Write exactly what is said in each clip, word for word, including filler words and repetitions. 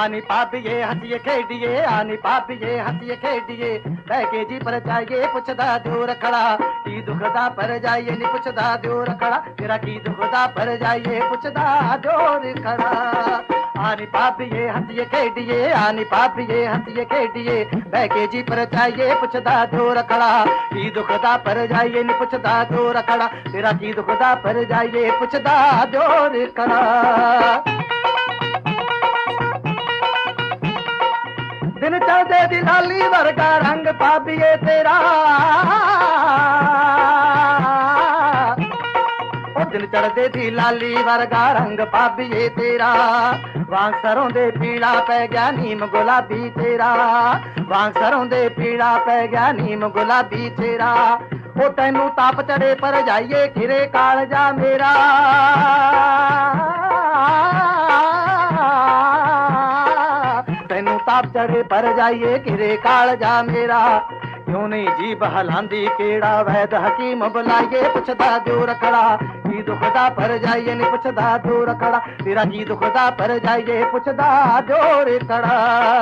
आनी पापिए हंसिए खेडिए, आनी पापिए हंसिए खेडिए, बैके जी पर जाइए पुछदा दियो रखड़ा, की दुखदा पर जाइए नी पुछदा दियो रखड़ा, तेरा की दुखदा पर जाइए पुछदा दियो रखड़ा। आनी पापिए हंसिए खेडिए, आनी पापिए हंसिए खेडिए, बैके जी पर जाइए पुछदा दियो रखड़ा, की दुखदा पर जाइए नी पुछदा दियो रखड़ा, तेरा की दुखदा पर जाइए पुछदा दियो रखड़ा। दिन चढ़दे दी लाली वर्गा रंग पापिए तेरा, ओ दिन चढ़दे दी लाली वर्गा रंग पापिए तेरा, वांग सरों दे पीड़ा पै गया नीम गुलाबी तेरा, वांग सरों दे पीड़ा पै गया नीम गुलाबी तेरा, ओ तैनू ताप चढ़े पर जाइए खिरे कालजा मेरा, तैनू ताप चढ़े पर जाइए खिरे कालजा मेरा, क्यों नहीं जी बहलांदी केड़ा वैद हकीम बुलाइए पुछदा दियो रखड़ा, की दुखदा पर जाइए नी पुछदा दियो रखड़ा, तेरा की दुखदा पर जाइए पुछदा दियो रखड़ा।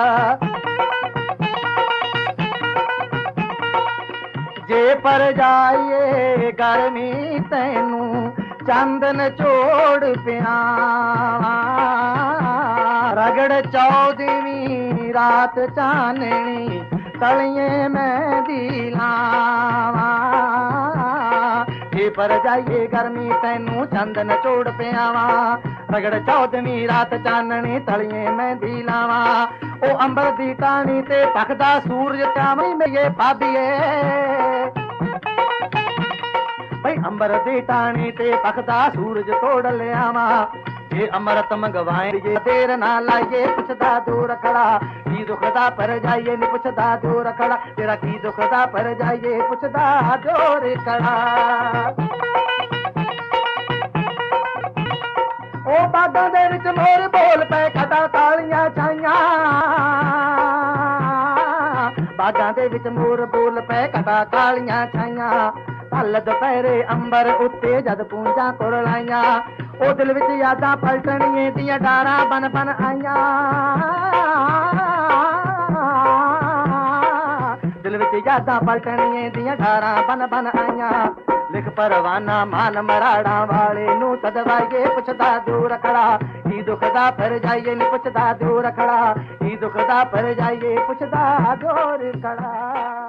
जे पर जाइए गर्मी तैनू चंदन चोड़ पिया, रगड़ चौदहवीं रात चाननी तलिए मैं दिलावा, जे पर जाइए गर्मी तैनू चंदन चोड़ पियावा, रगड़ चौदहवीं रात चाननी तलिए मैं दिलावा, ओ अंबर दी टाणी ते पखदा सूरज चामई मेरे पाबिए, भाई अंबर दी टाणी ते पखदा सूरज तोड़ ले आवा, ये अमृत मंगवाए ये देर ना लाइए पुछदा दियो रखड़ा, की दुखदा पर जाइए नी पुछदा दियो रखड़ा, तेरा की दुखदा पर जाइए पुछदा दियो रखड़ा। ओ बागां दे विच मोर बोल पे खड़ा तालियां छाइयां, बागां दे विच मोर बोल पे खड़ा तालियां छाइयां, कल दुपहरे अंबर उत्ते जद पूंजा तुर लाइयां, ओ दिल विच यादां पलटणिए दियां डारां बन बन आइयां, दिल विच यादां पलटणिए दियां डारां बन बन आइयां, लिख परवाना मान मराड़ा वाले नू सदवाइए पुछदा दियो रखड़ा, की दुखदा पर जाइए नी पुछदा दियो रखड़ा, की दुखदा पर जाइए पुछदा दियो रखड़ा।